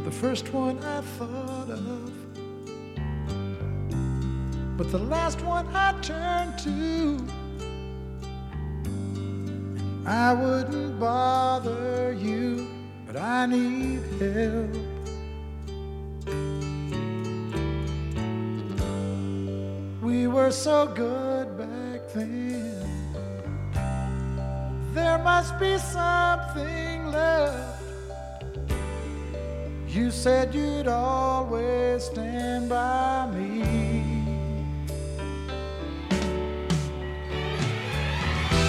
the first one I thought of, but the last one I turned to. I wouldn't bother you, but I need help. We were so good back then. There must be something left. You said you'd always stand by me.